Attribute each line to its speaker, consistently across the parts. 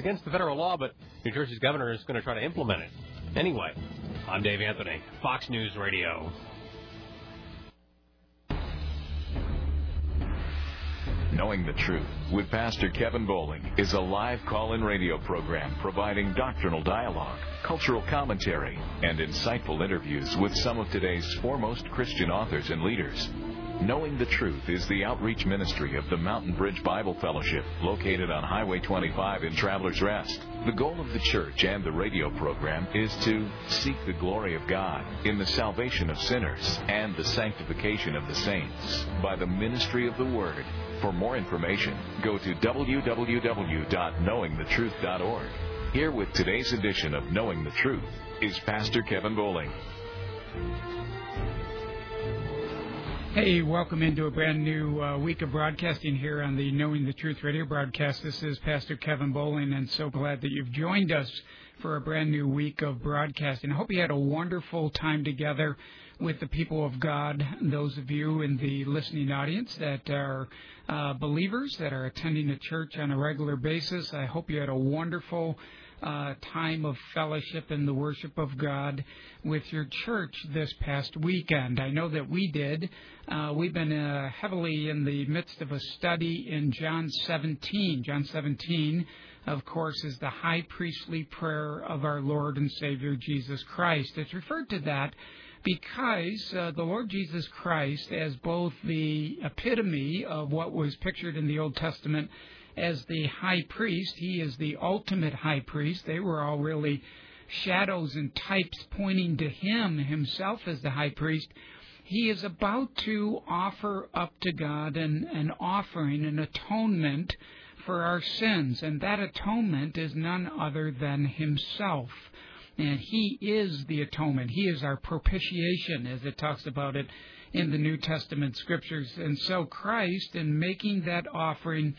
Speaker 1: against the federal law, but New Jersey's governor is going to try to implement it. Anyway, I'm Dave Anthony, Fox News Radio.
Speaker 2: Knowing the Truth with Pastor Kevin Bowling is a live call-in radio program providing doctrinal dialogue, cultural commentary, and insightful interviews with some of today's foremost Christian authors and leaders. Knowing the Truth is the outreach ministry of the Mountain Bridge Bible Fellowship, located on Highway 25 in Travelers Rest. The goal of the church and the radio program is to seek the glory of God in the salvation of sinners and the sanctification of the saints by the ministry of the Word. For more information, go to www.knowingthetruth.org. Here with today's edition of Knowing the Truth is Pastor Kevin Bowling.
Speaker 3: Hey, welcome into a brand new week of broadcasting here on the Knowing the Truth radio broadcast. This is Pastor Kevin Bowling, and so glad that you've joined us for a brand new week of broadcasting. I hope you had a wonderful time together with the people of God, those of you in the listening audience that are believers, that are attending a church on a regular basis. I hope you had a wonderful time of fellowship in the worship of God with your church this past weekend. I know that we did. We've been heavily in the midst of a study in John 17. John 17, of course, is the high priestly prayer of our Lord and Savior Jesus Christ. It's referred to that because the Lord Jesus Christ, as both the epitome of what was pictured in the Old Testament as the high priest, he is the ultimate high priest. They were all really shadows and types pointing to him himself as the high priest. He is about to offer up to God an offering, an atonement for our sins, and that atonement is none other than himself. And he is the atonement. He is our propitiation, as it talks about it in the New Testament Scriptures. And so Christ, in making that offering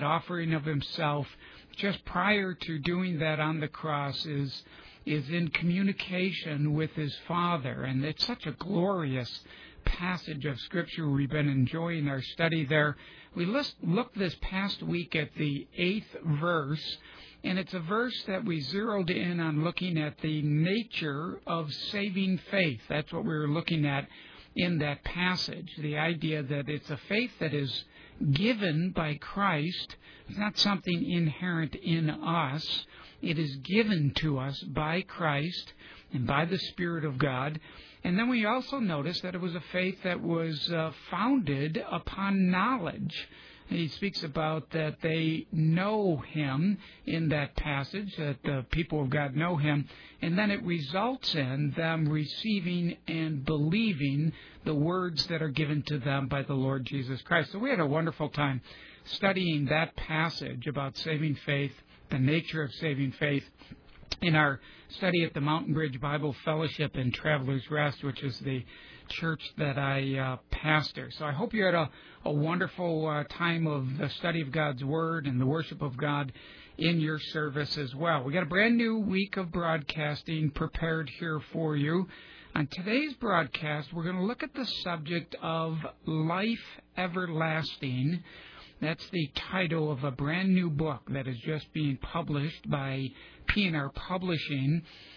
Speaker 3: of himself, just prior to doing that on the cross, is in communication with his Father. And it's such a glorious passage of Scripture. We've been enjoying our study there. We looked this past week at the 8th verse, and it's a verse that we zeroed in on looking at the nature of saving faith. That's what we were looking at in that passage, the idea that it's a faith that is given by Christ. It's not something inherent in us. It is given to us by Christ and by the Spirit of God. And then we also noticed that it was a faith that was founded upon knowledge. He speaks about that they know him in that passage, that the people of God know him, and then it results in them receiving and believing the words that are given to them by the Lord Jesus Christ. So we had a wonderful time studying that passage about saving faith, the nature of saving faith, in our study at the Mountain Bridge Bible Fellowship in Travelers Rest, which is the church that I pastor. So I hope you had a wonderful time of the study of God's Word and the worship of God in your service as well. We got a brand new week of broadcasting prepared here for you. On today's broadcast, we're going to look at the subject of life everlasting. That's the title of a brand new book that is just being published by P&R Publishing.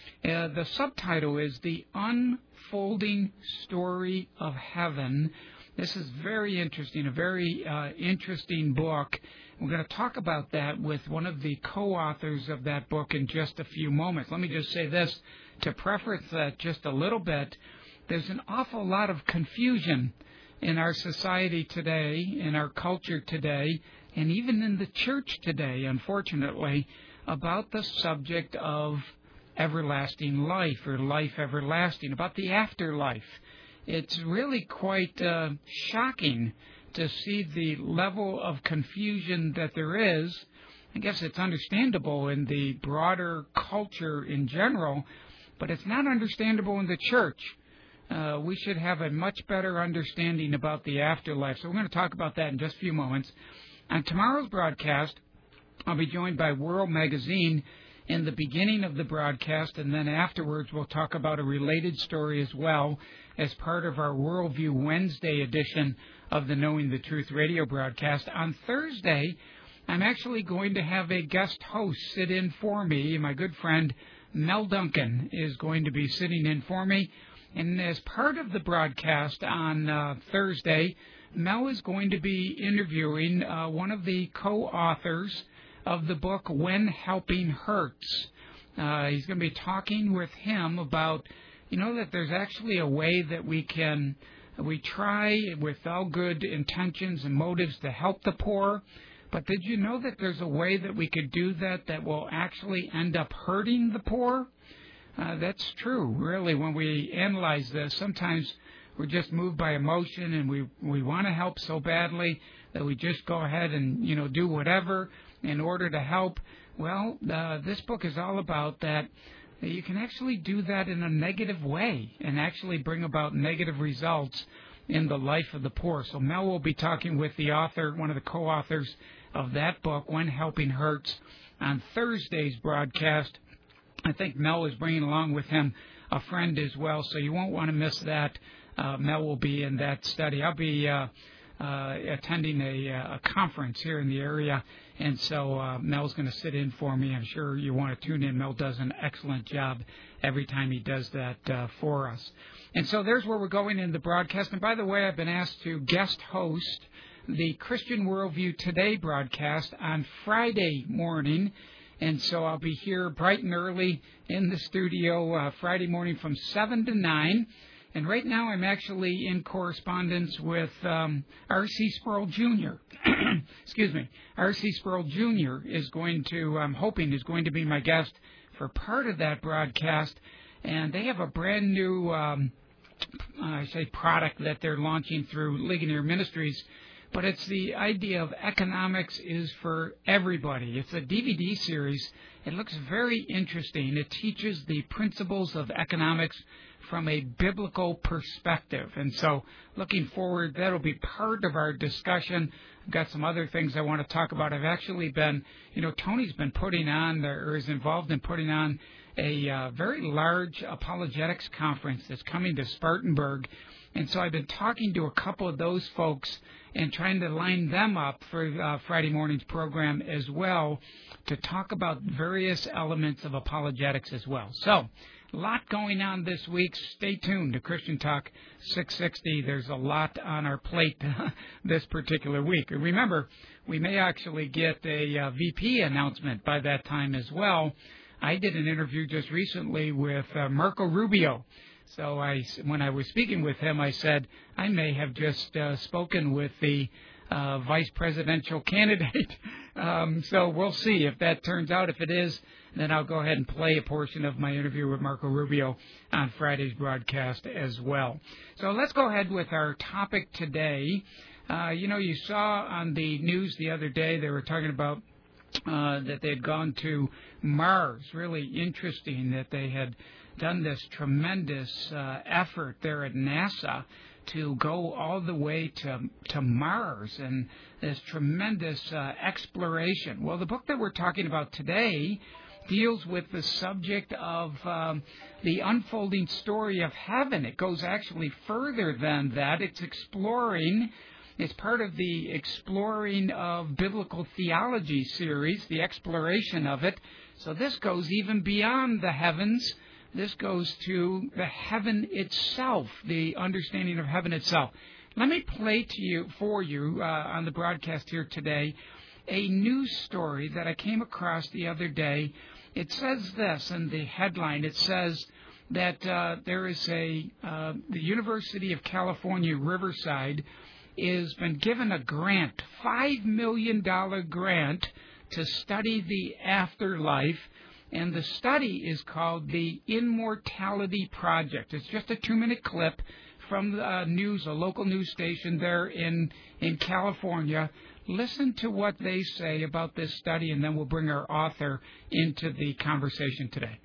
Speaker 3: The subtitle is The Unfolding Story of Heaven. This is very interesting, a very interesting book. We're going to talk about that with one of the co-authors of that book in just a few moments. Let me just say this to preface that just a little bit. There's an awful lot of confusion in our society today, in our culture today, and even in the church today, unfortunately, about the subject of everlasting life or life everlasting, about the afterlife. It's really quite shocking to see the level of confusion that there is. I guess it's understandable in the broader culture in general, but it's not understandable in the church. We should have a much better understanding about the afterlife. So we're going to talk about that in just a few moments. On tomorrow's broadcast, I'll be joined by World Magazine in the beginning of the broadcast, and then afterwards we'll talk about a related story as well as part of our Worldview Wednesday edition of the Knowing the Truth radio broadcast. On Thursday, I'm actually going to have a guest host sit in for me. My good friend Mel Duncan is going to be sitting in for me. And as part of the broadcast on Thursday, Mel is going to be interviewing one of the co-authors of the book When Helping Hurts. He's going to be talking with him about, that there's actually a way that we try with all good intentions and motives to help the poor. But did you know that there's a way that we could do that will actually end up hurting the poor? That's true, really. When we analyze this, sometimes we're just moved by emotion and we want to help so badly that we just go ahead and, do whatever in order to help. Well, this book is all about that. You can actually do that in a negative way and actually bring about negative results in the life of the poor. So Mel will be talking with the author, one of the co-authors of that book, When Helping Hurts, on Thursday's broadcast. I think Mel is bringing along with him a friend as well, so you won't want to miss that. Mel will be in that study. I'll be attending a conference here in the area, and so Mel's going to sit in for me. I'm sure you want to tune in. Mel does an excellent job every time he does that for us. And so there's where we're going in the broadcast. And by the way, I've been asked to guest host the Christian Worldview Today broadcast on Friday morning. And so I'll be here bright and early in the studio Friday morning from 7 to 9. And right now I'm actually in correspondence with R.C. Sproul Jr. Excuse me. R.C. Sproul Jr. is going to, I'm hoping, is going to be my guest for part of that broadcast. And they have a brand new, product that they're launching through Ligonier Ministries. But it's the idea of economics is for everybody. It's a DVD series. It looks very interesting. It teaches the principles of economics from a biblical perspective. And so looking forward, that'll be part of our discussion. I've got some other things I want to talk about. I've actually been, Tony's been putting on, or is involved in putting on a very large apologetics conference that's coming to Spartanburg. And so I've been talking to a couple of those folks and trying to line them up for Friday morning's program as well to talk about various elements of apologetics as well. So, a lot going on this week. Stay tuned to Christian Talk 660. There's a lot on our plate this particular week. And remember, we may actually get a VP announcement by that time as well. I did an interview just recently with Marco Rubio. So when I was speaking with him, I said, I may have just spoken with the vice presidential candidate. So we'll see if that turns out. If it is, then I'll go ahead and play a portion of my interview with Marco Rubio on Friday's broadcast as well. So let's go ahead with our topic today. You saw on the news the other day, they were talking about that they had gone to Mars. Really interesting that they had done this tremendous effort there at NASA to go all the way to Mars and this tremendous exploration. Well, the book that we're talking about today deals with the subject of the unfolding story of heaven. It goes actually further than that. It's exploring. It's part of the Exploring of Biblical Theology series, the exploration of it. So this goes even beyond the heavens. This goes to the heaven itself, the understanding of heaven itself. Let me play for you on the broadcast here today a news story that I came across the other day. It says this in the headline. It says that there is the University of California, Riverside, has been given a grant, $5 million grant, to study the afterlife. And the study is called the Immortality Project. It's just a 2-minute clip from the news, a local news station there in California. Listen to what they say about this study, and then we'll bring our author into the conversation today.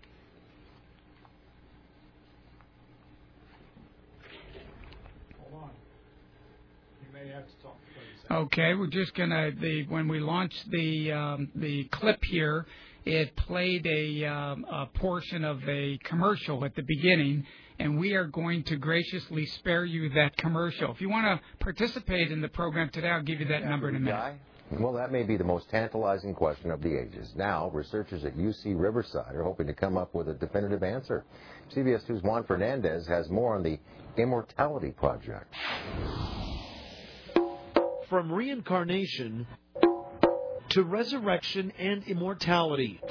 Speaker 3: Hold on. You may have to talk. Okay, we're just gonna when we launch the clip here. It played a portion of a commercial at the beginning, and we are going to graciously spare you that commercial. If you want to participate in the program today, I'll give you that number in a minute.
Speaker 4: Well, that may be the most tantalizing question of the ages. Now, researchers at UC Riverside are hoping to come up with a definitive answer. CBS 2's Juan Fernandez has more on the Immortality Project.
Speaker 5: From reincarnation to resurrection and immortality,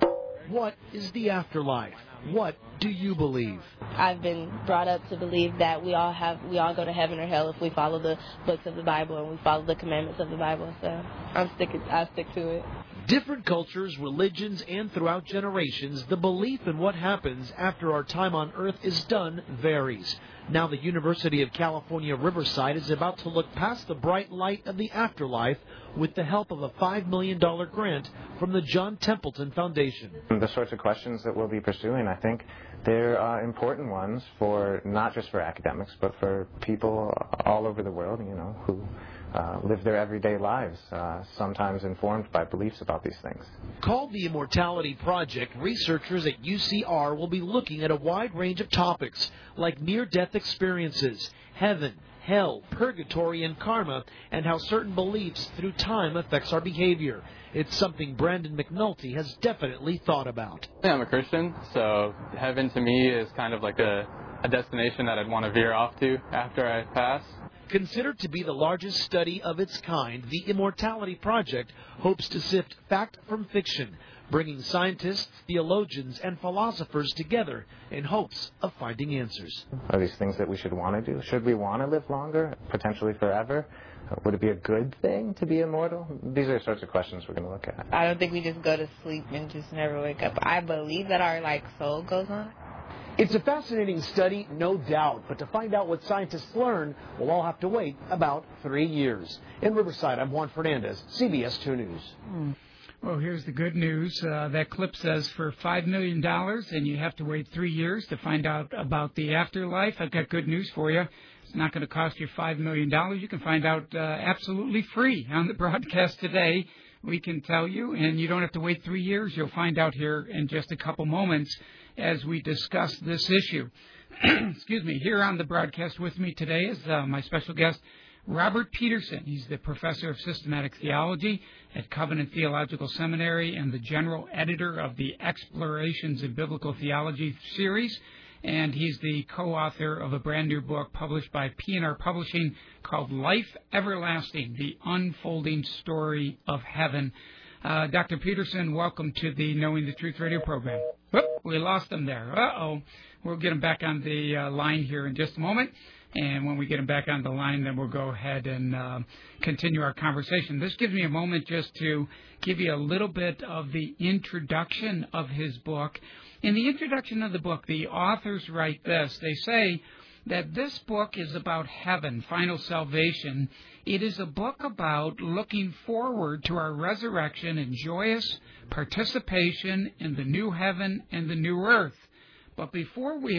Speaker 5: what is the afterlife? What do you believe?
Speaker 6: I've been brought up to believe that we all go to heaven or hell if we follow the books of the Bible and we follow the commandments of the Bible. So I stick to it.
Speaker 5: Different cultures, religions, and throughout generations, the belief in what happens after our time on Earth is done varies. Now the University of California, Riverside is about to look past the bright light of the afterlife with the help of a $5 million grant from the John Templeton Foundation.
Speaker 7: The sorts of questions that we'll be pursuing, I think, they're important ones for not just for academics, but for people all over the world, who live their everyday lives, sometimes informed by beliefs about these things.
Speaker 5: Called the Immortality Project, researchers at UCR will be looking at a wide range of topics like near-death experiences, heaven, hell, purgatory, and karma, and how certain beliefs through time affects our behavior. It's something Brandon McNulty has definitely thought about.
Speaker 8: I'm a Christian, so heaven to me is kind of like a destination that I'd want to veer off to after I pass.
Speaker 5: Considered to be the largest study of its kind, the Immortality Project hopes to sift fact from fiction, bringing scientists, theologians, and philosophers together in hopes of finding answers.
Speaker 7: Are these things that we should want to do? Should we want to live longer, potentially forever? Would it be a good thing to be immortal? These are the sorts of questions we're going to look at.
Speaker 6: I don't think we just go to sleep and just never wake up. I believe that our soul goes on.
Speaker 5: It's a fascinating study, no doubt, but to find out what scientists learn, we'll all have to wait about 3 years. In Riverside, I'm Juan Fernandez, CBS 2 News.
Speaker 3: Well, here's the good news. That clip says for $5 million, and you have to wait 3 years to find out about the afterlife. I've got good news for you. It's not going to cost you $5 million. You can find out absolutely free on the broadcast today. We can tell you, and you don't have to wait 3 years. You'll find out here in just a couple moments as we discuss this issue. Excuse me. Here on the broadcast with me today is my special guest, Robert Peterson. He's the professor of systematic theology at Covenant Theological Seminary and the general editor of the Explorations in Biblical Theology series. And he's the co-author of a brand new book published by P&R Publishing called Life Everlasting, The Unfolding Story of Heaven. Dr. Peterson, welcome to the Knowing the Truth radio program. Whoop, we lost him there. Uh-oh. We'll get him back on the line here in just a moment. And when we get him back on the line, then we'll go ahead and continue our conversation. This gives me a moment just to give you a little bit of the introduction of his book. In the introduction of the book, the authors write this. They say that this book is about heaven, final salvation. It is a book about looking forward to our resurrection and joyous participation in the new heaven and the new earth. But before we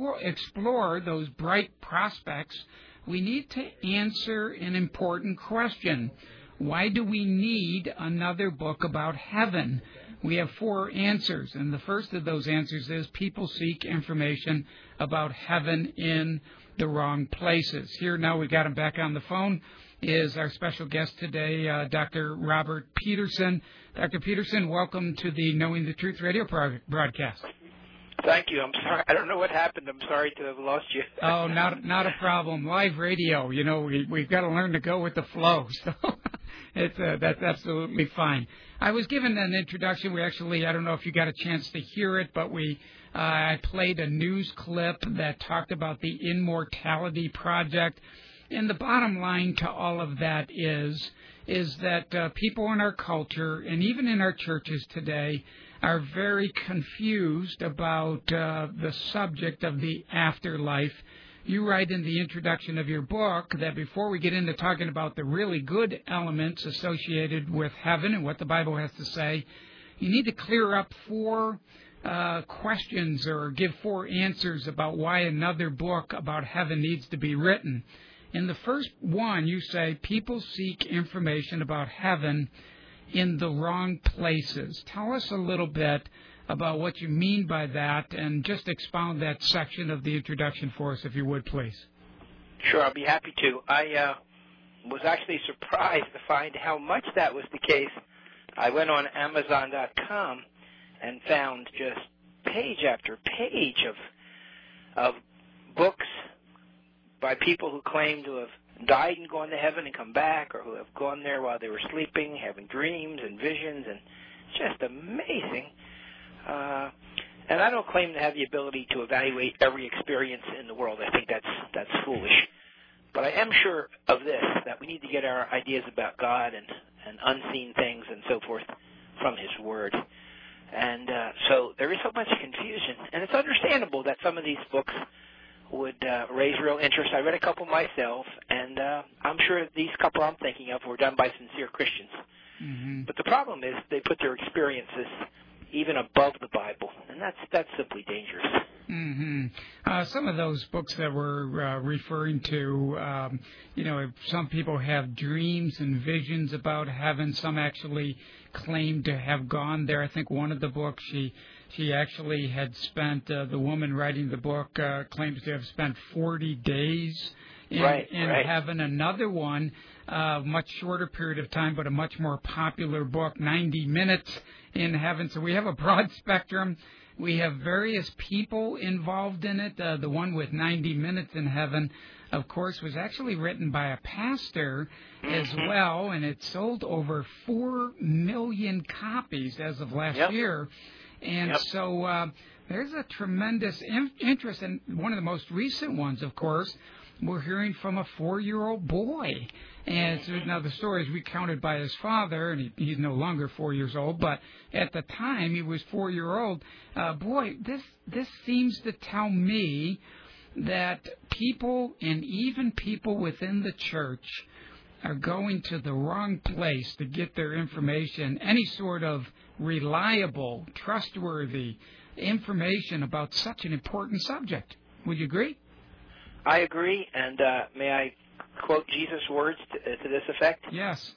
Speaker 3: explore those bright prospects, we need to answer an important question. Why do we need another book about heaven? We have 4 answers, and the first of those answers is people seek information about heaven in the wrong places. Here now we got him back on the phone is our special guest today, Dr. Robert Peterson. Dr. Peterson, welcome to the Knowing the Truth radio broadcast.
Speaker 9: Thank you. I'm sorry. I don't know what happened. I'm sorry to have lost you.
Speaker 3: Oh, not a problem. Live radio, we've got to learn to go with the flow. So that's absolutely fine. I was given an introduction. I don't know if you got a chance to hear it, but I played a news clip that talked about the Immortality Project. And the bottom line to all of that is that people in our culture and even in our churches today are very confused about the subject of the afterlife. You write in the introduction of your book that before we get into talking about the really good elements associated with heaven and what the Bible has to say, you need to clear up 4 questions or give 4 answers about why another book about heaven needs to be written. In the first one, you say people seek information about heaven in the wrong places. Tell us a little bit about what you mean by that and just expound that section of the introduction for us, if you would, please.
Speaker 9: Sure, I'll be happy to. was actually surprised to find how much that was the case. I went on Amazon.com and found just page after page of books by people who claim to have died and gone to heaven and come back, or who have gone there while they were sleeping, having dreams and visions, and just amazing. And I don't claim to have the ability to evaluate every experience in the world. I think that's foolish. But I am sure of this, that we need to get our ideas about God and unseen things and so forth from His Word. And so there is so much confusion. And it's understandable that some of these books would raise real interest. I read a couple myself, and I'm sure these couple I'm thinking of were done by sincere Christians. Mm-hmm. But the problem is they put their experiences even above the Bible, and that's simply dangerous.
Speaker 3: Mm-hmm. Some of those books that we're referring to, some people have dreams and visions about heaven. Some actually claim to have gone there. I think one of the books, she actually had spent, the woman writing the book claims to have spent 40 days in heaven. Another one, much shorter period of time, but a much more popular book, 90 Minutes in Heaven. So we have a broad spectrum. We have various people involved in it. The one with 90 Minutes in Heaven, of course, was actually written by a pastor as well, and it sold over 4 million copies as of last year. And so there's a tremendous interest. And one of the most recent ones, of course, we're hearing from a 4-year-old boy. And so now the story is recounted by his father, and he's no longer 4 years old, but at the time he was 4-year-old. Boy, this seems to tell me that people, and even people within the church, are going to the wrong place to get their information, any sort of reliable, trustworthy information about such an important subject. Would you agree?
Speaker 9: I agree, and may I quote Jesus' words to this effect?
Speaker 3: Yes.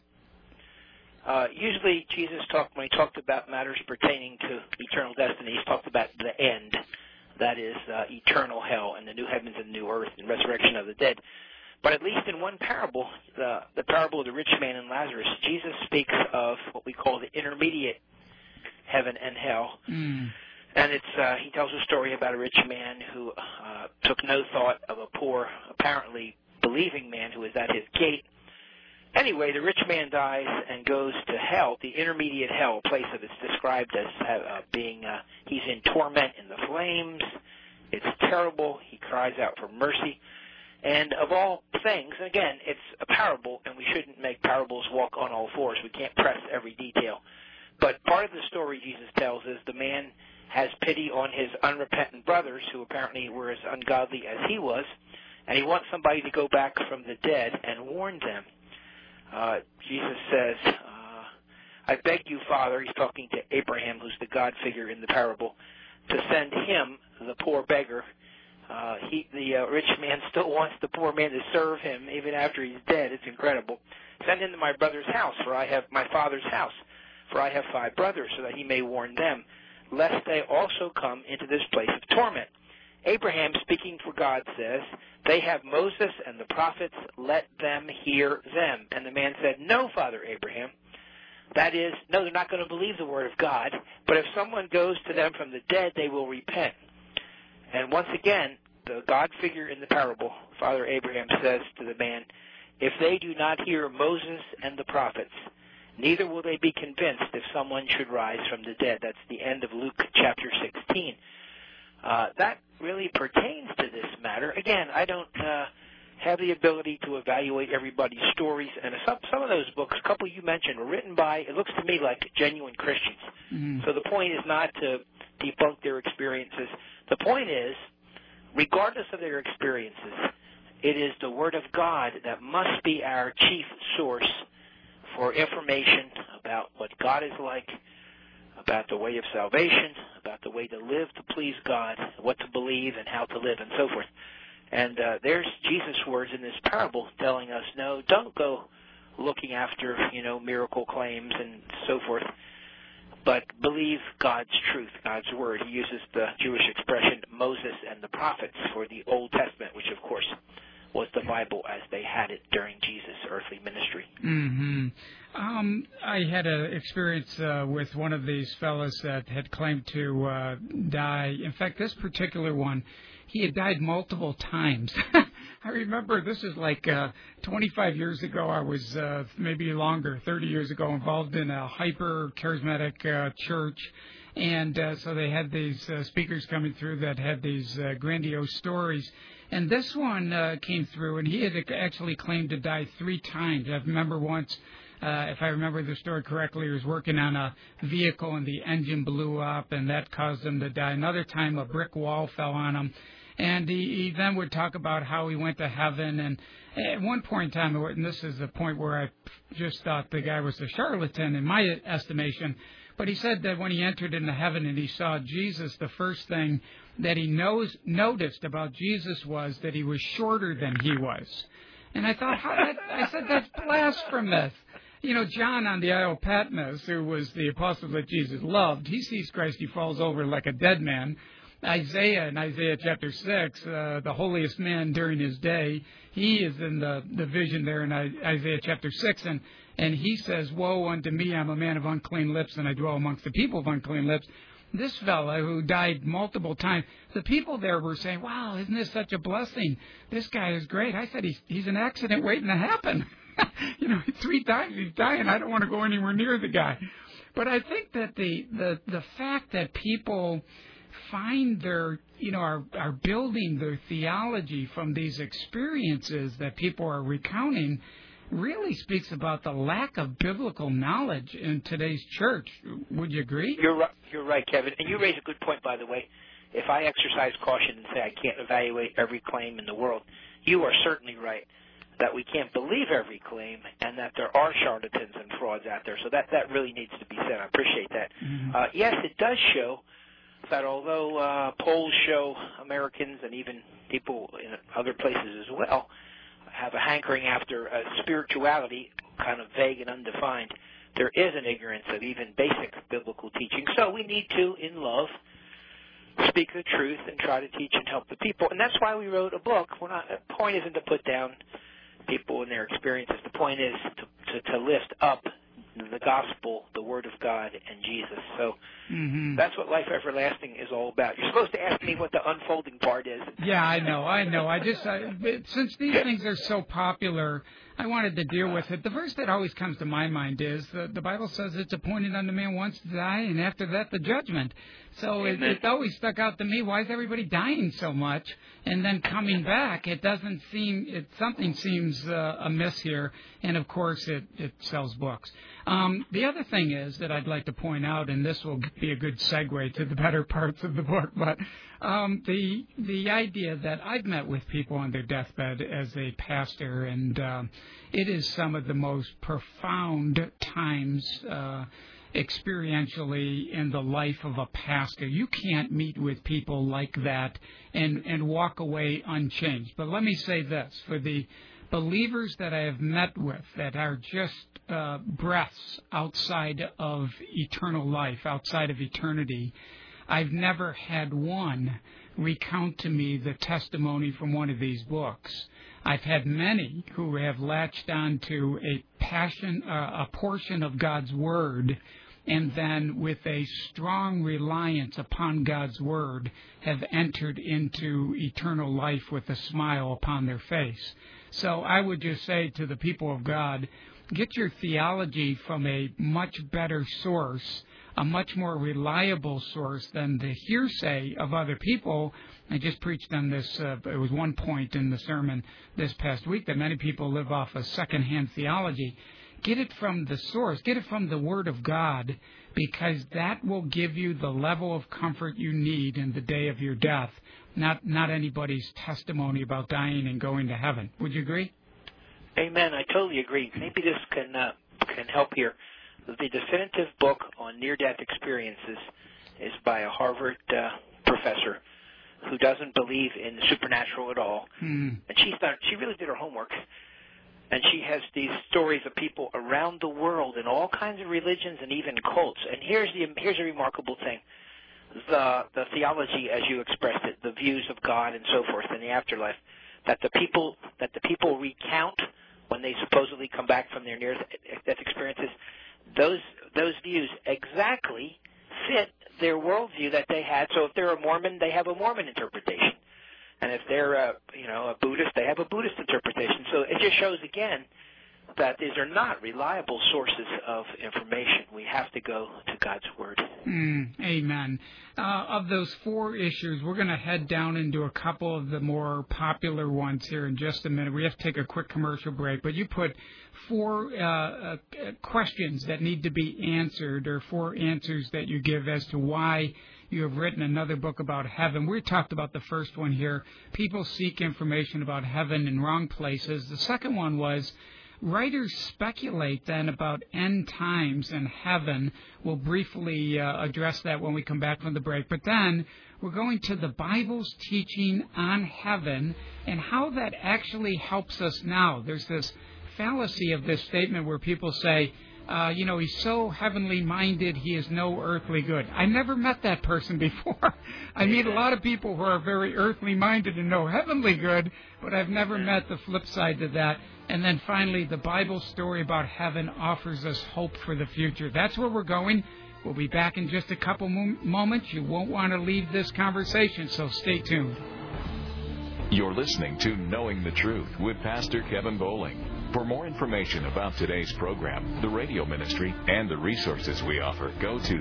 Speaker 9: Usually Jesus when he talked about matters pertaining to eternal destiny, he talked about the end, that is eternal hell and the new heavens and new earth and resurrection of the dead. But at least in one parable, the parable of the rich man and Lazarus, Jesus speaks of what we call the intermediate heaven and hell. And he tells a story about a rich man who took no thought of a poor, apparently believing man who was at his gate. Anyway, the rich man dies and goes to hell, the intermediate hell, a place that is described as being, he's in torment in the flames. It's terrible. He cries out for mercy. And of all things, again, it's a parable, and we shouldn't make parables walk on all fours. We can't press every detail. But part of the story Jesus tells is the man has pity on his unrepentant brothers, who apparently were as ungodly as he was, and he wants somebody to go back from the dead and warn them. Jesus says, I beg you, Father, he's talking to Abraham, who's the God figure in the parable, to send him, the poor beggar. The rich man still wants the poor man to serve him even after he's dead. It's incredible. Send him to my brother's house, for I have my father's house, for I have 5 brothers, so that he may warn them, lest they also come into this place of torment. Abraham, speaking for God, says, they have Moses and the prophets, let them hear them. And the man said, no, Father Abraham. That is, no, they're not going to believe the word of God, but if someone goes to them from the dead, they will repent. And once again, the God figure in the parable, Father Abraham, says to the man, if they do not hear Moses and the prophets, neither will they be convinced if someone should rise from the dead. That's the end of Luke chapter 16. That really pertains to this matter. Again, I don't have the ability to evaluate everybody's stories, and some of those books, a couple you mentioned, were written by, it looks to me like genuine Christians. Mm-hmm. So the point is not to debunk their experiences. The point is, regardless of their experiences, it is the Word of God that must be our chief source for information about what God is like, about the way of salvation, about the way to live to please God, what to believe and how to live and so forth. And there's Jesus' words in this parable telling us, no, don't go looking after, miracle claims and so forth, but believe God's truth, God's word. He uses the Jewish expression Moses and the prophets for the Old Testament, which of course was the Bible as they had it during Jesus' earthly ministry.
Speaker 3: Mm-hmm. I had an experience with one of these fellas that had claimed to die. In fact, this particular one, he had died multiple times. I remember this is like 25 years ago. I was maybe longer, 30 years ago, involved in a hyper-charismatic church. And so they had these speakers coming through that had these grandiose stories. And this one came through, and he had actually claimed to die 3 times. I remember once, if I remember the story correctly, he was working on a vehicle and the engine blew up, and that caused him to die. Another time, a brick wall fell on him. And he then would talk about how he went to heaven. And at one point in time, and this is the point where I just thought the guy was a charlatan in my estimation, but he said that when he entered into heaven and he saw Jesus, the first thing that he noticed about Jesus was that he was shorter than he was. And I thought, I said, that's blasphemous. You know, John on the Isle of Patmos, who was the apostle that Jesus loved, he sees Christ, he falls over like a dead man. Isaiah, in Isaiah chapter 6, the holiest man during his day, he is in the vision there in Isaiah chapter 6, and he says, "Woe unto me, I'm a man of unclean lips, and I dwell amongst the people of unclean lips." This fellow who died multiple times, the people there were saying, "Wow, isn't this such a blessing? This guy is great." I said, he's an accident waiting to happen. 3 times he's dying. I don't want to go anywhere near the guy. But I think that the fact that people find their, are building their theology from these experiences that people are recounting really speaks about the lack of biblical knowledge in today's church. Would you agree?
Speaker 9: You're right, Kevin. And you raise a good point, by the way. If I exercise caution and say I can't evaluate every claim in the world, you are certainly right that we can't believe every claim and that there are charlatans and frauds out there. So that really needs to be said. I appreciate that.
Speaker 3: Mm-hmm.
Speaker 9: Yes, it does show that although polls show Americans and even people in other places as well have a hankering after spirituality, kind of vague and undefined, there is an ignorance of even basic biblical teaching. So we need to, in love, speak the truth and try to teach and help the people. And that's why we wrote a book. The point isn't to put down people and their experiences. The point is to lift up the gospel, the word of God, and Jesus. So that's what Life Everlasting is all about. You're supposed to ask me what the unfolding part is.
Speaker 3: Yeah, I know. I just, since these things are so popular, I wanted to deal with it. The verse that always comes to my mind is the Bible says it's appointed unto man once to die, and after that the judgment. So it always stuck out to me. Why is everybody dying so much and then coming back? It doesn't seem, something seems amiss here, and of course it sells books. The other thing is that I'd like to point out, and this will be a good segue to the better parts of the book, but the idea that I've met with people on their deathbed as a pastor, and it is some of the most profound times experientially in the life of a pastor. You can't meet with people like that and walk away unchanged. But let me say this, for the believers that I have met with that are just breaths outside of eternal life, outside of eternity, I've never had one recount to me the testimony from one of these books. I've had many who have latched on to a portion of God's Word, and then with a strong reliance upon God's Word have entered into eternal life with a smile upon their face. So I would just say to the people of God, get your theology from a much better source, a much more reliable source than the hearsay of other people. I just preached on this, it was one point in the sermon this past week, that many people live off of secondhand theology. Get it from the source. Get it from the Word of God, because that will give you the level of comfort you need in the day of your death, not anybody's testimony about dying and going to heaven. Would you agree?
Speaker 9: Amen. I totally agree. Maybe this can help here. The definitive book on near-death experiences is by a Harvard professor who doesn't believe in the supernatural at all. And she really did her homework. And she has these stories of people around the world in all kinds of religions and even cults. And here's a remarkable thing. The theology, as you expressed it, the views of God and so forth in the afterlife. that the people recount when they supposedly come back from their near-death experiences, those views exactly fit their worldview that they had. So if they're a Mormon, they have a Mormon interpretation, and if they're a Buddhist, they have a Buddhist interpretation. So it just shows again that these are not reliable sources of information. We have to go to God's Word.
Speaker 3: Amen. Of those 4 issues, we're going to head down into a couple of the more popular ones here in just a minute. We have to take a quick commercial break, but you put 4 questions that need to be answered, or 4 answers that you give as to why you have written another book about heaven. We talked about the first one here. People seek information about heaven in wrong places. The second one was writers speculate then about end times and heaven. We'll briefly address that when we come back from the break. But then we're going to the Bible's teaching on heaven and how that actually helps us now. There's this fallacy of this statement where people say, he's so heavenly minded, he is no earthly good. I never met that person before. I meet a lot of people who are very earthly minded and no heavenly good, but I've never met the flip side to that. And then finally, the Bible story about heaven offers us hope for the future. That's where we're going. We'll be back in just a couple moments. You won't want to leave this conversation, so stay tuned.
Speaker 2: You're listening to Knowing the Truth with Pastor Kevin Bowling. For more information about today's program, the radio ministry, and the resources we offer, go to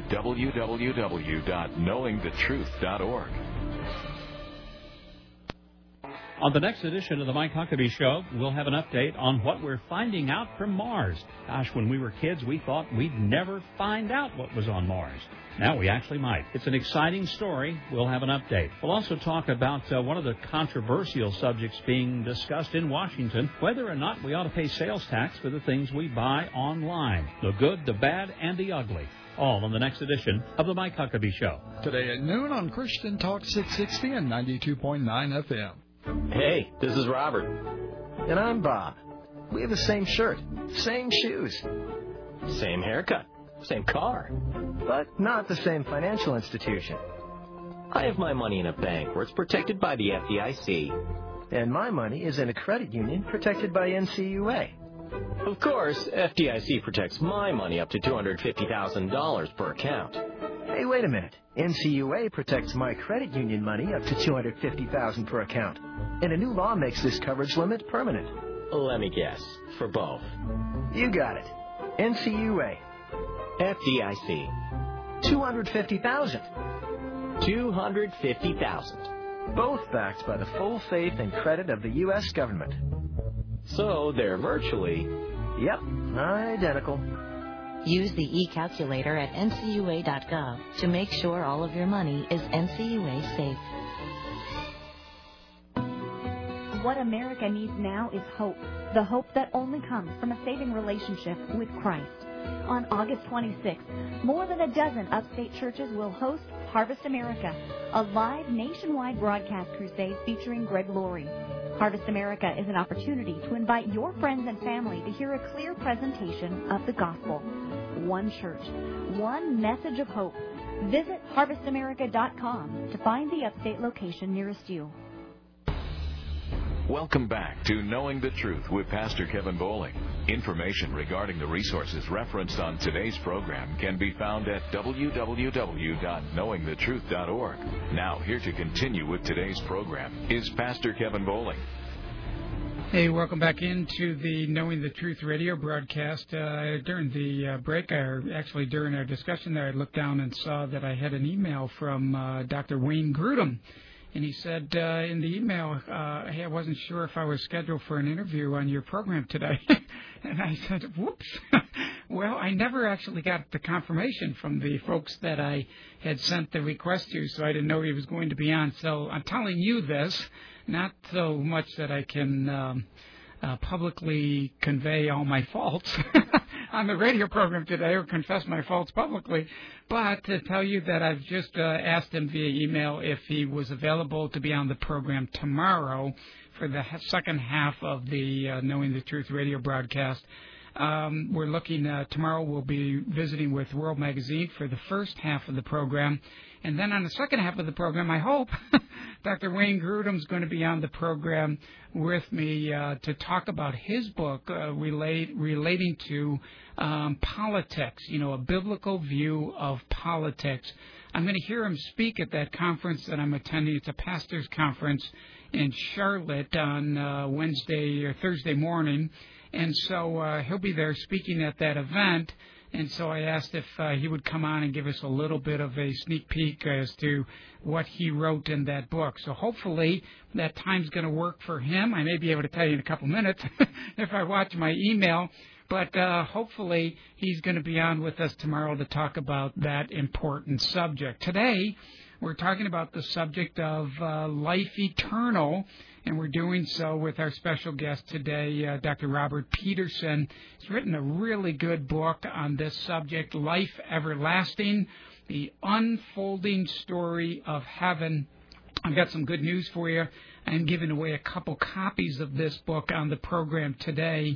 Speaker 2: www.knowingthetruth.org.
Speaker 10: On the next edition of the Mike Huckabee Show, we'll have an update on what we're finding out from Mars. Gosh, when we were kids, we thought we'd never find out what was on Mars. Now we actually might. It's an exciting story. We'll have an update. We'll also talk about one of the controversial subjects being discussed in Washington, whether or not we ought to pay sales tax for the things we buy online. The good, the bad, and the ugly. All on the next edition of the Mike Huckabee Show.
Speaker 11: Today at noon on Christian Talk 660 and 92.9 FM.
Speaker 12: Hey, this is Robert. And I'm Bob. We have the same shirt, same shoes, same haircut, same car, but not the same financial institution. I have my money in a bank where it's protected by the FDIC. And my money is in a credit union protected by NCUA. Of course, FDIC protects my money up to $250,000 per account. Hey, wait a minute. NCUA protects my credit union money up to $250,000 per account. And a new law makes this coverage limit permanent. Let me guess. For both. You got it. NCUA. FDIC. $250,000. $250,000. Both backed by the full faith and credit of the U.S. government. So they're virtually... Yep, identical.
Speaker 13: Use the e-calculator at ncua.gov to make sure all of your money is NCUA safe.
Speaker 14: What America needs now is hope. The hope that only comes from a saving relationship with Christ. On August 26th, more than a dozen upstate churches will host Harvest America, a live nationwide broadcast crusade featuring Greg Laurie. Harvest America is an opportunity to invite your friends and family to hear a clear presentation of the gospel. One church, one message of hope. Visit harvestamerica.com to find the upstate location nearest you.
Speaker 2: Welcome back to Knowing the Truth with Pastor Kevin Bowling. Information regarding the resources referenced on today's program can be found at www.knowingthetruth.org. Now, here to continue with today's program is Pastor Kevin Bowling.
Speaker 3: Hey, welcome back into the Knowing the Truth radio broadcast. During the break, actually during our discussion there, I looked down and saw that I had an email from Dr. Wayne Grudem. And he said in the email, hey, I wasn't sure if I was scheduled for an interview on your program today. And I said, whoops. Well, I never actually got the confirmation from the folks that I had sent the request to, so I didn't know he was going to be on. So I'm telling you this, not so much that I can publicly convey all my faults on the radio program today or confess my faults publicly, but to tell you that I've just asked him via email if he was available to be on the program tomorrow for the second half of the Knowing the Truth radio broadcast. We're looking, tomorrow we'll be visiting with World Magazine for the first half of the program. And then on the second half of the program, I hope, Dr. Wayne Grudem's going to be on the program with me to talk about his book relating to politics, a biblical view of politics. I'm going to hear him speak at that conference that I'm attending. It's a pastor's conference in Charlotte on Wednesday or Thursday morning. And so he'll be there speaking at that event. And so I asked if he would come on and give us a little bit of a sneak peek as to what he wrote in that book. So hopefully that time's going to work for him. I may be able to tell you in a couple minutes if I watch my email. But hopefully he's going to be on with us tomorrow to talk about that important subject. Today we're talking about the subject of life eternal. And we're doing so with our special guest today, Dr. Robert Peterson. He's written a really good book on this subject, Life Everlasting, the unfolding story of heaven. I've got some good news for you. I'm giving away a couple copies of this book on the program today.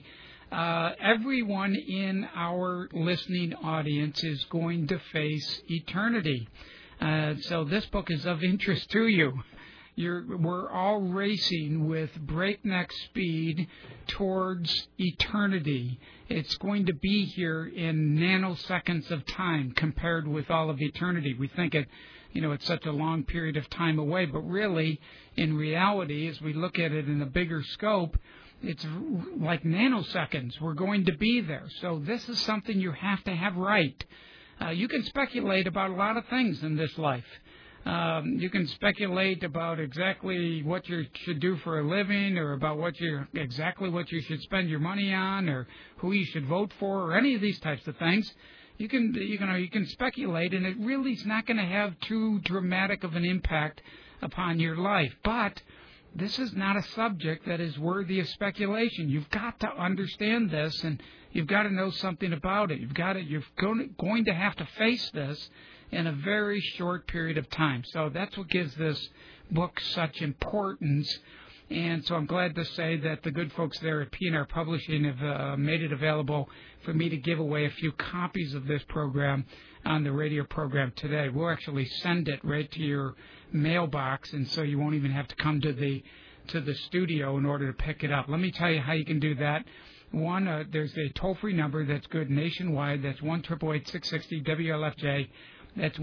Speaker 3: Everyone in our listening audience is going to face eternity. So this book is of interest to you. We're all racing with breakneck speed towards eternity. It's going to be here in nanoseconds of time compared with all of eternity. We think it's such a long period of time away, but really, in reality, as we look at it in a bigger scope, it's like nanoseconds. We're going to be there. So this is something you have to have right. You can speculate about a lot of things in this life. You can speculate about exactly what you should do for a living, or about exactly what you should spend your money on, or who you should vote for, or any of these types of things. You can speculate, and it really is not going to have too dramatic of an impact upon your life. But this is not a subject that is worthy of speculation. You've got to understand this, and you've got to know something about it. You're going to have to face this in a very short period of time. So that's what gives this book such importance. And so I'm glad to say that the good folks there at P&R Publishing have made it available for me to give away a few copies of this program on the radio program today. We'll actually send it right to your mailbox, and so you won't even have to come to the studio in order to pick it up. Let me tell you how you can do that. One, there's a toll-free number that's good nationwide. That's 1-888-660-WLFJ. That's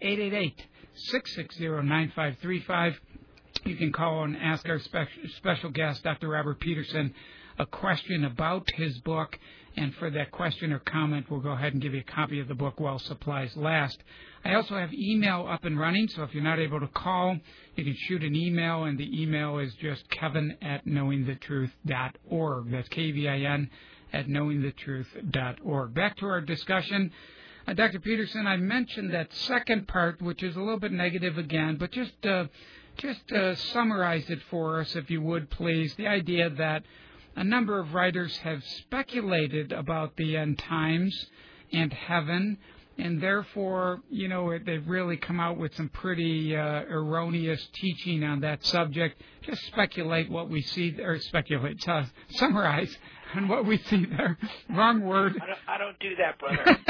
Speaker 3: 1-888-660-9535. You can call and ask our special guest, Dr. Robert Peterson, a question about his book. And for that question or comment, we'll go ahead and give you a copy of the book while supplies last. I also have email up and running, so if you're not able to call, you can shoot an email, and the email is just kevin@knowingthetruth.org. That's Kevin @knowingthetruth.org. Back to our discussion. Dr. Peterson, I mentioned that second part, which is a little bit negative again, but just summarize it for us, if you would, please. The idea that a number of writers have speculated about the end times and heaven, and therefore, they've really come out with some pretty erroneous teaching on that subject. Just speculate what we see, or summarize on what we see there. Wrong word.
Speaker 9: I don't do that, brother.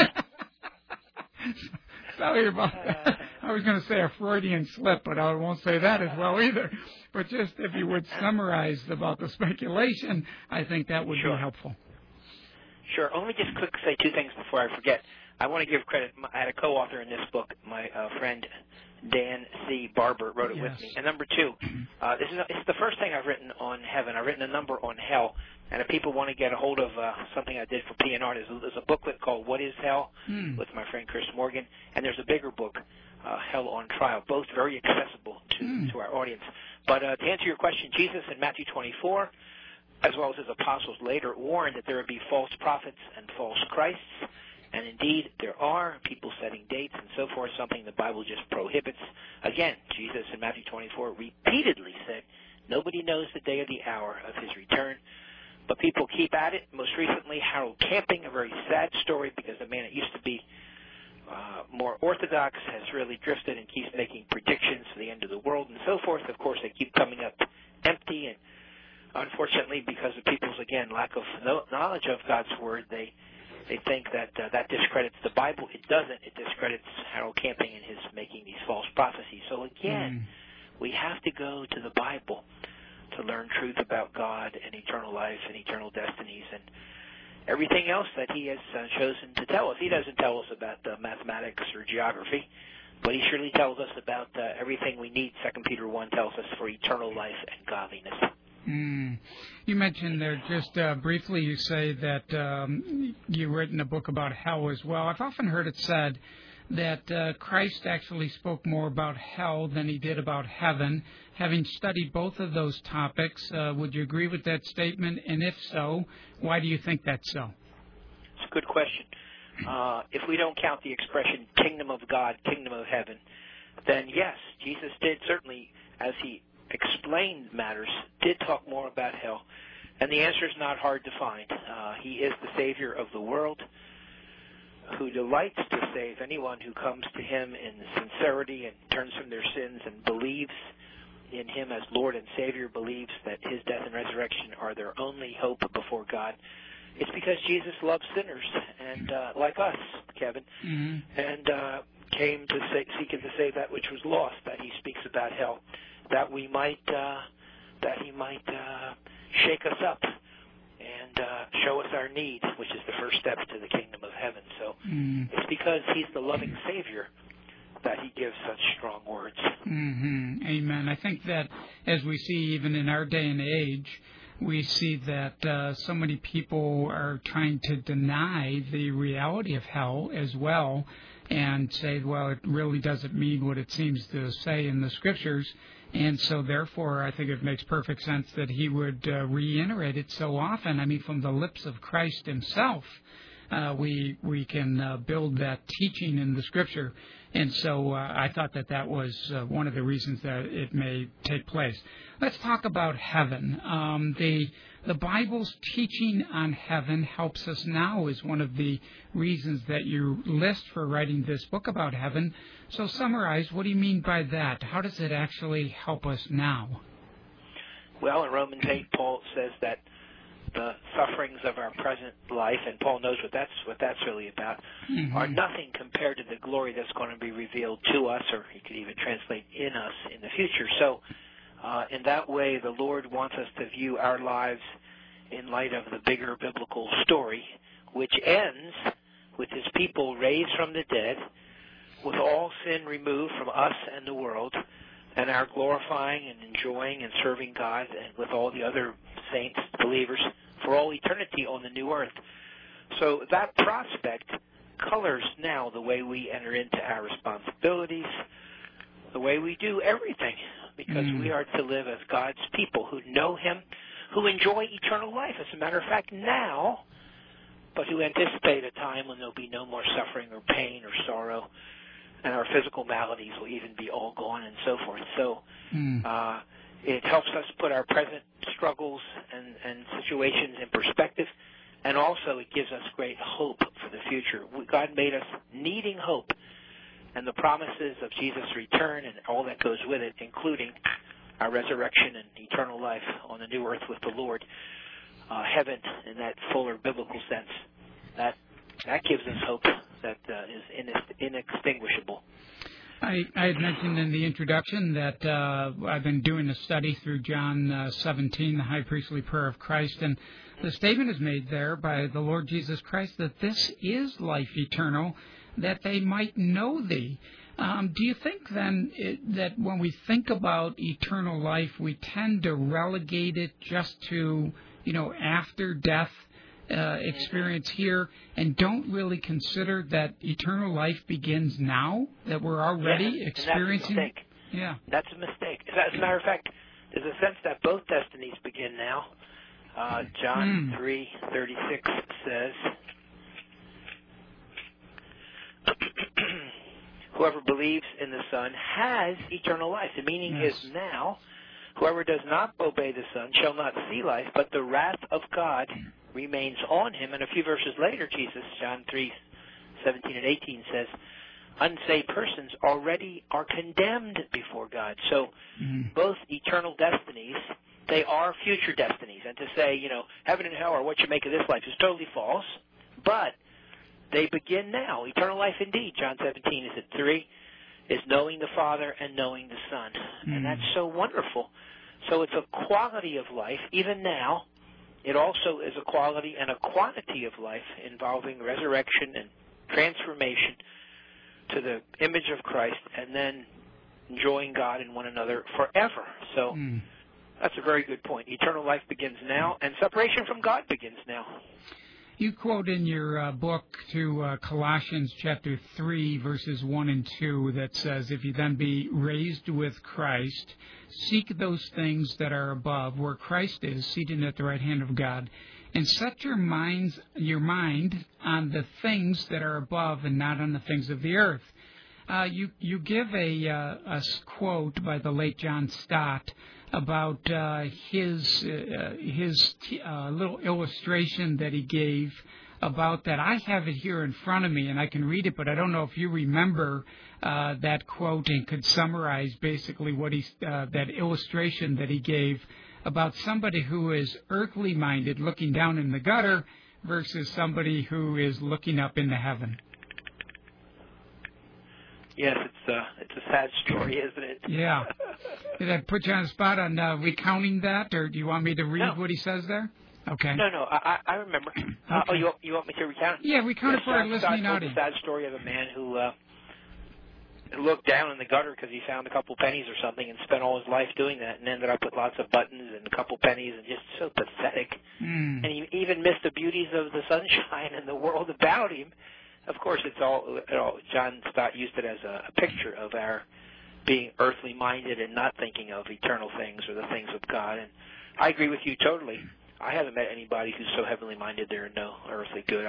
Speaker 3: Sorry about that. I was going to say a Freudian slip, but I won't say that as well either. But just if you would summarize about the speculation, I think that would be helpful.
Speaker 9: Sure. Let me just quickly say two things before I forget. I want to give credit. I had a co-author in this book, my friend Dan C. Barber wrote it with me. And number two, it's the first thing I've written on heaven. I've written a number on hell. And if people want to get a hold of something I did for P&R, there's a booklet called What is Hell with my friend Chris Morgan. And there's a bigger book, Hell on Trial, both very accessible to our audience. But to answer your question, Jesus in Matthew 24, as well as his apostles later, warned that there would be false prophets and false Christs. And indeed, there are people setting dates and so forth, something the Bible just prohibits. Again, Jesus in Matthew 24 repeatedly said, nobody knows the day or the hour of his return. But people keep at it. Most recently, Harold Camping, a very sad story because the man that used to be more orthodox has really drifted and keeps making predictions for the end of the world and so forth. Of course, they keep coming up empty, and unfortunately, because of people's, again, lack of knowledge of God's Word, they think that that discredits the Bible. It doesn't. It discredits Harold Camping and his making these false prophecies. So, again, we have to go to the Bible to learn truth about God and eternal life and eternal destinies and everything else that he has chosen to tell us. He doesn't tell us about mathematics or geography, but he surely tells us about everything we need. 2 Peter 1 tells us for eternal life and godliness.
Speaker 3: You mentioned there just briefly, you say that you've written a book about hell as well. I've often heard it said that Christ actually spoke more about hell than he did about heaven. Having studied both of those topics, would you agree with that statement? And if so, why do you think that's so?
Speaker 9: It's a good question. If we don't count the expression kingdom of God, kingdom of heaven, then yes, Jesus did certainly, as he explained matters, did talk more about hell. And the answer is not hard to find. He is the Savior of the world, who delights to save anyone who comes to him in sincerity and turns from their sins and believes in him as Lord and Savior, believes that his death and resurrection are their only hope before God. It's because Jesus loves sinners, and like us, Kevin, and came to seek and to save that which was lost, that he speaks about hell, that we might, that he might shake us up and show us our need, which is the first step to the kingdom of heaven. So it's because he's the loving Savior that he gives such strong words.
Speaker 3: Amen. I think that as we see even in our day and age, we see that so many people are trying to deny the reality of hell as well and say, well, it really doesn't mean what it seems to say in the Scriptures. And so, therefore, I think it makes perfect sense that he would reiterate it so often. I mean, from the lips of Christ himself, we can build that teaching in the Scripture. And so I thought that was one of the reasons that it may take place. Let's talk about heaven. The Bible's teaching on heaven helps us now is one of the reasons that you list for writing this book about heaven. So summarize, what do you mean by that? How does it actually help us now?
Speaker 9: Well, in Romans 8, Paul says that the sufferings of our present life, and Paul knows what that's really about, are nothing compared to the glory that's going to be revealed to us, or he could even translate in us in the future. So in that way, the Lord wants us to view our lives in light of the bigger biblical story, which ends with his people raised from the dead, with all sin removed from us and the world, and our glorifying and enjoying and serving God and with all the other saints, believers, for all eternity on the new earth. So that prospect colors now the way we enter into our responsibilities, the way we do everything, because we are to live as God's people who know him, who enjoy eternal life, as a matter of fact, now, but who anticipate a time when there'll be no more suffering or pain or sorrow, and our physical maladies will even be all gone and so forth. So it helps us put our present struggles and situations in perspective, and also it gives us great hope for the future. God made us needing hope, and the promises of Jesus' return and all that goes with it, including our resurrection and eternal life on the new earth with the Lord, heaven in that fuller biblical sense, that gives us hope that is inextinguishable.
Speaker 3: I had mentioned in the introduction that I've been doing a study through John 17, the high priestly prayer of Christ, and the statement is made there by the Lord Jesus Christ that this is life eternal, that they might know thee. Do you think then that when we think about eternal life, we tend to relegate it just to, after death experience here, and don't really consider that eternal life begins now, that we're already experiencing?
Speaker 9: That's a mistake.
Speaker 3: Yeah.
Speaker 9: That's a mistake. As a matter of fact, there's a sense that both destinies begin now. John 3:36 says, whoever believes in the Son has eternal life. The meaning is now, whoever does not obey the Son shall not see life, but the wrath of God remains on him. And a few verses later, Jesus, John 3:17 and 18 says, unsaved persons already are condemned before God. So both eternal destinies They are future destinies. And to say, heaven and hell or what you make of this life is totally false. But they begin now. Eternal life indeed, John 17 is at 3, is knowing the Father and knowing the Son. And that's so wonderful. So it's a quality of life, even now. It also is a quality and a quantity of life involving resurrection and transformation to the image of Christ, and then enjoying God and one another forever. So that's a very good point. Eternal life begins now, and separation from God begins now.
Speaker 3: You quote in your book to Colossians chapter 3, verses 1 and 2, that says, "If you then be raised with Christ, seek those things that are above, where Christ is, seated at the right hand of God, and set your mind on the things that are above and not on the things of the earth." You give a quote by the late John Stott about his little illustration that he gave about that. I have it here in front of me, and I can read it, but I don't know if you remember that quote and could summarize basically what that illustration that he gave about somebody who is earthly minded, looking down in the gutter, versus somebody who is looking up into heaven.
Speaker 9: Yes, it's a sad story, isn't it?
Speaker 3: Yeah. Did I put you on the spot on recounting that, or do you want me to read what he says there? Okay.
Speaker 9: No, I remember.
Speaker 3: Okay.
Speaker 9: You want me to recount it?
Speaker 3: Yeah, recount it for our listening audience.
Speaker 9: It's a sad story of a man who looked down in the gutter because he found a couple pennies or something and spent all his life doing that, and ended up with lots of buttons and a couple pennies, and just so pathetic. And he even missed the beauties of the sunshine and the world about him. Of course, it's all John Stott used it as a picture of our being earthly minded and not thinking of eternal things or the things of God. And I agree with you totally. I haven't met anybody who's so heavenly minded they're no earthly good.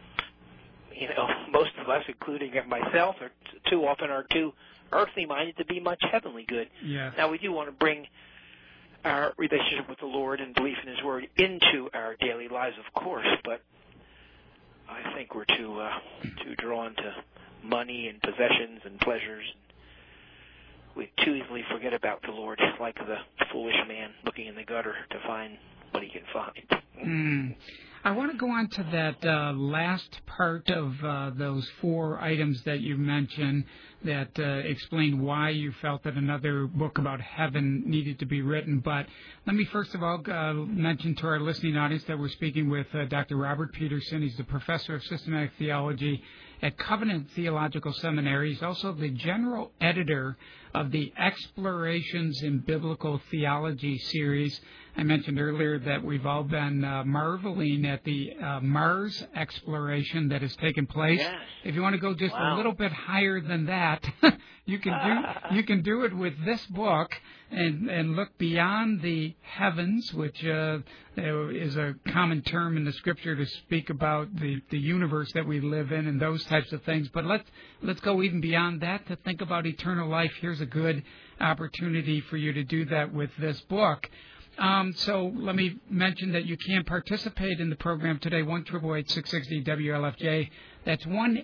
Speaker 9: Most of us, including myself, are too earthly minded to be much heavenly good.
Speaker 3: Yeah.
Speaker 9: Now, we do want to bring our relationship with the Lord and belief in His Word into our daily lives, of course, but I think we're too drawn to money and possessions and pleasures. We too easily forget about the Lord, like the foolish man looking in the gutter to find what he can find.
Speaker 3: I want to go on to that last part of those 4 items that you mentioned that explain why you felt that another book about heaven needed to be written. But let me first of all mention to our listening audience that we're speaking with Dr. Robert Peterson. He's the professor of systematic theology at Covenant Theological Seminary. He's also the general editor of the Explorations in Biblical Theology series. I mentioned earlier that we've all been marveling at the Mars exploration that has taken place.
Speaker 9: Yes.
Speaker 3: If you want to go just a little bit higher than that, you can do it with this book and look beyond the heavens, which is a common term in the Scripture to speak about the universe that we live in and those types of things. But let's go even beyond that to think about eternal life. Here's a good opportunity for you to do that with this book. So let me mention that you can participate in the program today, 1-888-660-WLFJ. That's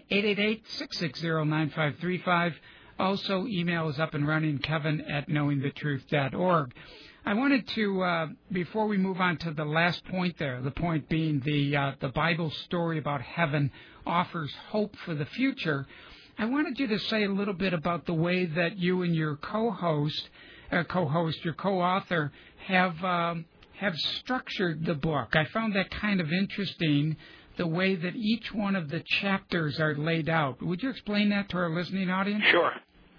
Speaker 3: 1-888-660-9535. Also, email is up and running, kevin@knowingthetruth.org. I wanted to, before we move on to the last point there, the point being the Bible story about heaven offers hope for the future, I wanted you to say a little bit about the way that you and your your co-author, have structured the book. I found that kind of interesting, the way that each one of the chapters are laid out. Would you explain that to our listening audience?
Speaker 9: Sure.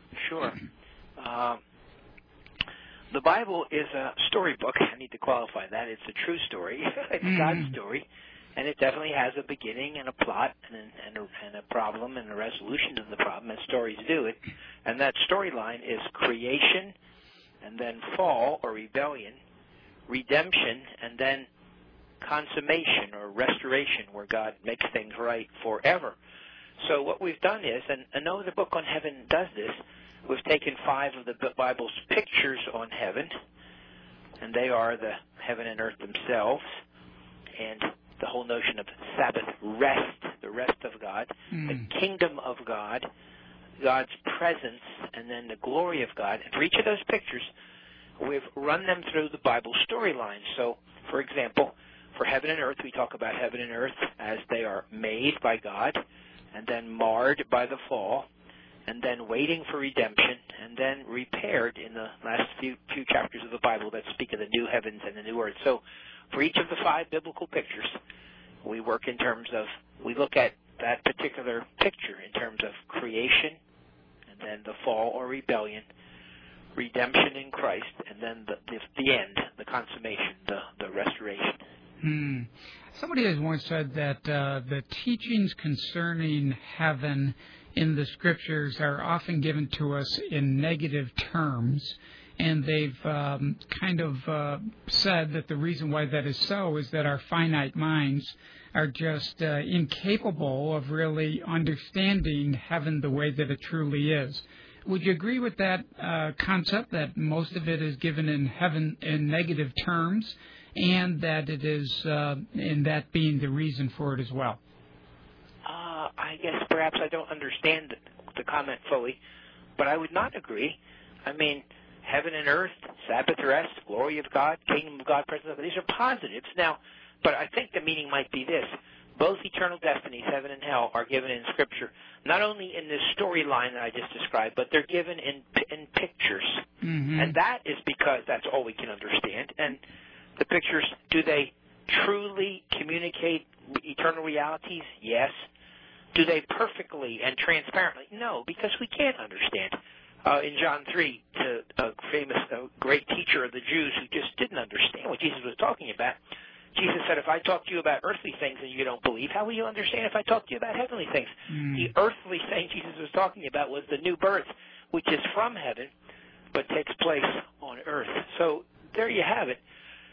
Speaker 9: The Bible is a storybook. I need to qualify that. It's a true story. It's God's story. And it definitely has a beginning and a plot and a problem and a resolution of the problem, as stories do it. And that storyline is creation, and then fall or rebellion, redemption, and then consummation or restoration, where God makes things right forever. So what we've done is, and no other book on heaven does this, we've taken 5 of the Bible's pictures on heaven, and they are the heaven and earth themselves, and the whole notion of Sabbath rest, the rest of God, the kingdom of God, God's presence, and then the glory of God. And for each of those pictures, we've run them through the Bible storylines. So, for example, for heaven and earth, we talk about heaven and earth as they are made by God and then marred by the fall and then waiting for redemption and then repaired in the last few chapters of the Bible that speak of the new heavens and the new earth. So for each of the 5 biblical pictures, we work in terms of, we look at that particular picture in terms of creation and then the fall or rebellion, redemption in Christ, and then the end, the consummation, the restoration.
Speaker 3: Somebody has once said that the teachings concerning heaven in the Scriptures are often given to us in negative terms, and they've kind of said that the reason why that is so is that our finite minds are just incapable of really understanding heaven the way that it truly is. Would you agree with that concept, that most of it is given in heaven in negative terms, and that it is in that being the reason for it as well?
Speaker 9: I guess perhaps I don't understand the comment fully, but I would not agree. I mean, heaven and earth, Sabbath rest, glory of God, kingdom of God, presence of God, these are positives. Now, but I think the meaning might be this. Both eternal destinies, heaven and hell, are given in Scripture, not only in this storyline that I just described, but they're given in pictures. And that is because that's all we can understand. And the pictures, do they truly communicate eternal realities? Yes. Do they perfectly and transparently? No, because we can't understand. In John 3, a famous, great teacher of the Jews who just didn't understand what Jesus was talking about, Jesus said, if I talk to you about earthly things and you don't believe, how will you understand if I talk to you about heavenly things? The earthly thing Jesus was talking about was the new birth, which is from heaven, but takes place on earth. So there you have it.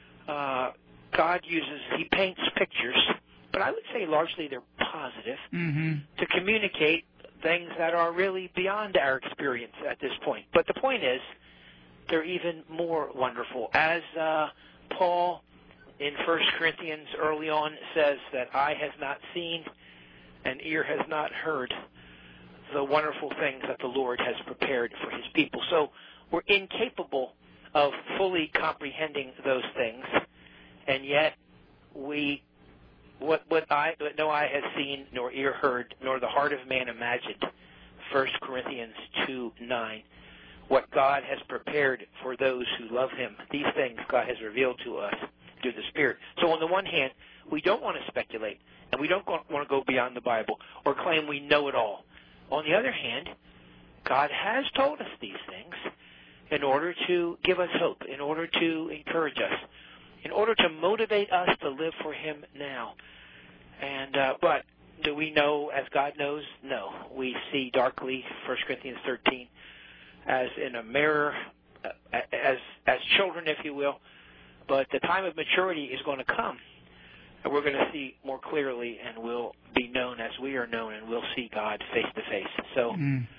Speaker 9: God he paints pictures, but I would say largely they're positive, to communicate things that are really beyond our experience at this point. But the point is, they're even more wonderful. As Paul in 1 Corinthians early on says that eye has not seen and ear has not heard the wonderful things that the Lord has prepared for his people. So we're incapable of fully comprehending those things, and yet what no eye has seen, nor ear heard, nor the heart of man imagined, 1 Corinthians 2:9, what God has prepared for those who love him. These things God has revealed to us through the Spirit. So on the one hand, we don't want to speculate, and we don't want to go beyond the Bible or claim we know it all. On the other hand, God has told us these things in order to give us hope, in order to encourage us, in order to motivate us to live for him now. And but do we know as God knows? No. We see darkly, 1 Corinthians 13, as in a mirror, as children, if you will. But the time of maturity is going to come, and we're going to see more clearly, and we'll be known as we are known, and we'll see God face to face. So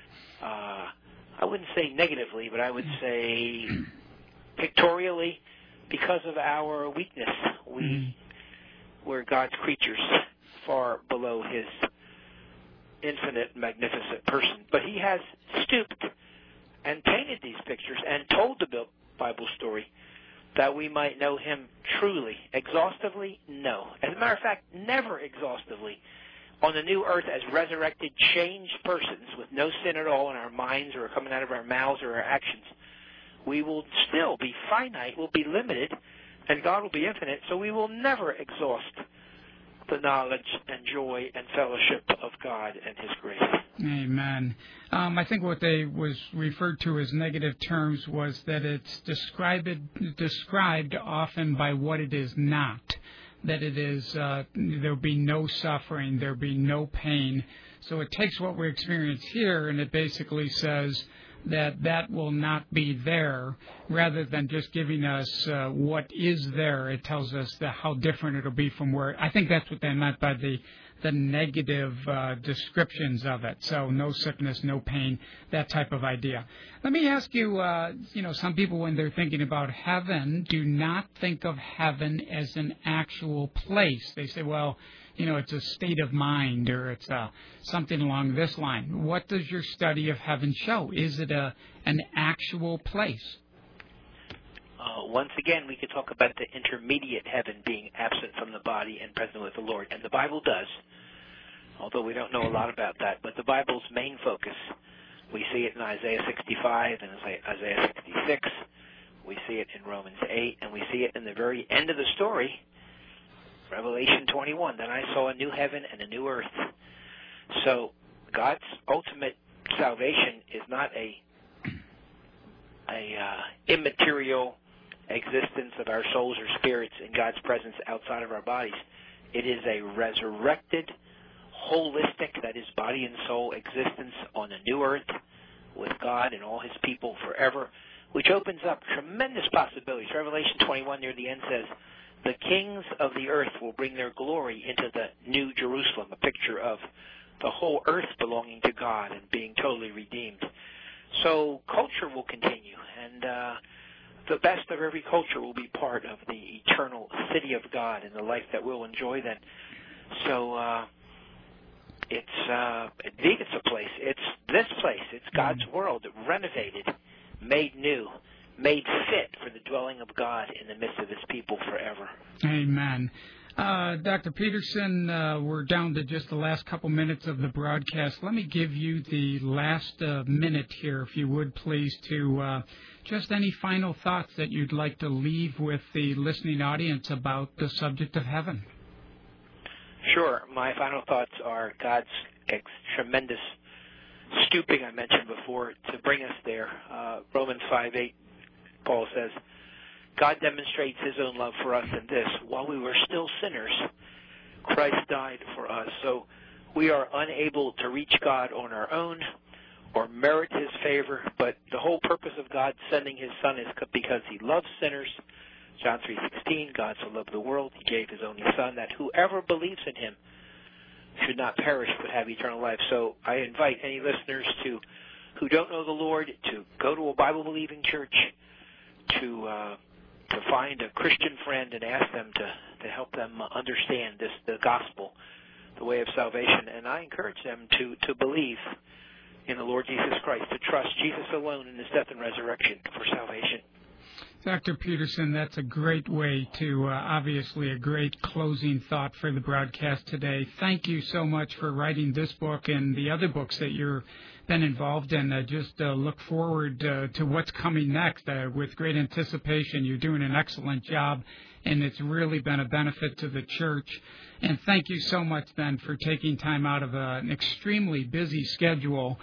Speaker 9: I wouldn't say negatively, but I would say pictorially, because of our weakness, we're God's creatures, far below his infinite, magnificent person. But he has stooped and painted these pictures and told the Bible story that we might know him truly. Exhaustively? No. As a matter of fact, never exhaustively. On the new earth as resurrected, changed persons with no sin at all in our minds or coming out of our mouths or our actions, we will still be finite, we'll be limited, and God will be infinite, so we will never exhaust the knowledge and joy and fellowship of God and his grace.
Speaker 3: Amen. I think what they was referred to as negative terms was that it's described often by what it is not. That it is, there'll be no suffering, there'll be no pain. So it takes what we experience here and it basically says that will not be there, rather than just giving us what is there. It tells us how different it'll be from where. I think that's what they meant by the negative descriptions of it. So no sickness, no pain, that type of idea. Let me ask you, some people when they're thinking about heaven do not think of heaven as an actual place. They say, well, it's a state of mind, or it's something along this line. What does your study of heaven show? Is it an actual place?
Speaker 9: Once again, we could talk about the intermediate heaven being absent from the body and present with the Lord. And the Bible does, although we don't know a lot about that. But the Bible's main focus, we see it in Isaiah 65 and Isaiah 66. We see it in Romans 8, and we see it in the very end of the story, Revelation 21, that I saw a new heaven and a new earth. So God's ultimate salvation is not a immaterial existence of our souls or spirits in God's presence outside of our bodies. It is a resurrected, holistic, that is body and soul existence on a new earth with God and all his people forever, which opens up tremendous possibilities. Revelation 21 near the end says, the kings of the earth will bring their glory into the New Jerusalem, a picture of the whole earth belonging to God and being totally redeemed. So culture will continue, and the best of every culture will be part of the eternal city of God and the life that we'll enjoy then. So indeed it's a place. It's this place. It's God's world, renovated, made new, made fit for the dwelling of God in the midst of his people forever.
Speaker 3: Amen. Dr. Peterson, we're down to just the last couple minutes of the broadcast. Let me give you the last minute here, if you would, please, to just any final thoughts that you'd like to leave with the listening audience about the subject of heaven.
Speaker 9: Sure. My final thoughts are God's tremendous stooping I mentioned before to bring us there. Romans 5:8, Paul says, God demonstrates his own love for us in this: while we were still sinners, Christ died for us. So we are unable to reach God on our own or merit his favor, but the whole purpose of God sending his Son is because he loves sinners. John 3:16, God so loved the world, he gave his only Son, that whoever believes in him should not perish but have eternal life. So I invite any listeners who don't know the Lord to go to a Bible-believing church, to find a Christian friend and ask them to help them understand the gospel, the way of salvation. And I encourage them to believe in the Lord Jesus Christ, to trust Jesus alone in his death and resurrection for salvation.
Speaker 3: Dr. Peterson, that's a great way to, obviously a great closing thought for the broadcast today. Thank you so much for writing this book and the other books that you've been involved in. Just look forward to what's coming next with great anticipation. You're doing an excellent job, and it's really been a benefit to the church. And thank you so much, then, for taking time out of an extremely busy schedule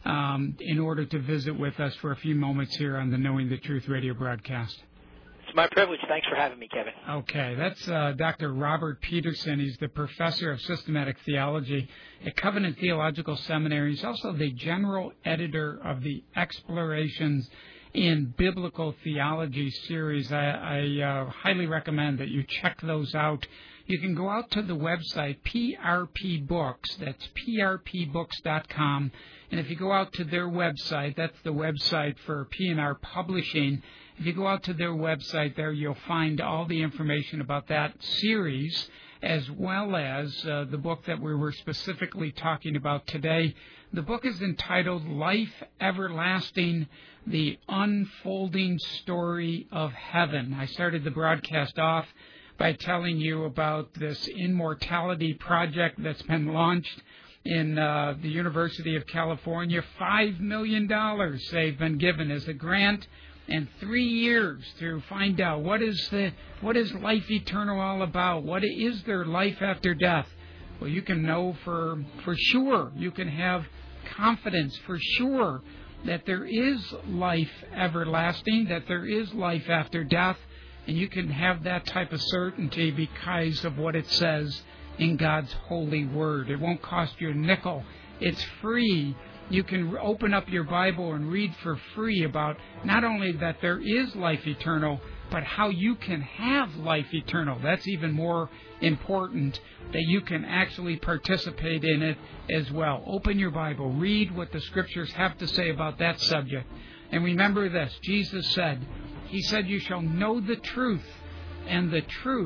Speaker 3: in order to visit with us for a few moments here on the Knowing the Truth radio broadcast.
Speaker 9: It's my privilege. Thanks for having me, Kevin.
Speaker 3: Okay, that's Dr. Robert Peterson. He's the professor of systematic theology at Covenant Theological Seminary. He's also the general editor of the Explorations in Biblical Theology series. I highly recommend that you check those out. You can go out to the website, PRP Books. That's prpbooks.com. And if you go out to their website, that's the website for P&R Publishing. If you go out to their website there, you'll find all the information about that series, as well as the book that we were specifically talking about today. The book is entitled Life Everlasting, The Unfolding Story of Heaven. I started the broadcast off by telling you about this immortality project that's been launched in the University of California. $5 million they've been given as a grant, and 3 years to find out what is life eternal all about. What is there life after death? Well, you can know for sure. You can have confidence for sure that there is life everlasting, that there is life after death, and you can have that type of certainty because of what it says in God's holy word. It won't cost you a nickel. It's free. You can open up your Bible and read for free about not only that there is life eternal, but how you can have life eternal. That's even more important, that you can actually participate in it as well. Open your Bible. Read what the Scriptures have to say about that subject. And remember this, Jesus said, He said, you shall know the truth, and the truth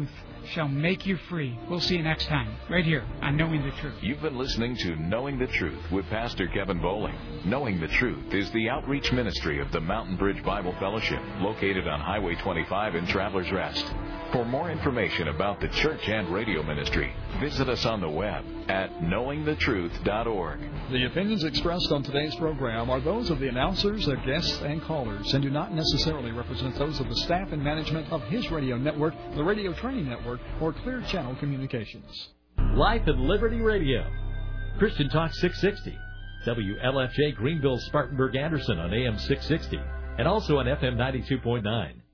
Speaker 3: shall make you free. We'll see you next time, right here on Knowing the Truth.
Speaker 2: You've been listening to Knowing the Truth with Pastor Kevin Bowling. Knowing the Truth is the outreach ministry of the Mountain Bridge Bible Fellowship, located on Highway 25 in Travelers Rest. For more information about the church and radio ministry, visit us on the web at knowingthetruth.org.
Speaker 11: The opinions expressed on today's program are those of the announcers, their guests, and callers, and do not necessarily represent those of the staff and management of his radio network, the Radio Training Network, or Clear Channel Communications.
Speaker 15: Life and Liberty Radio. Christian Talk 660. WLFJ Greenville, Spartanburg, Anderson on AM 660. And also on FM 92.9.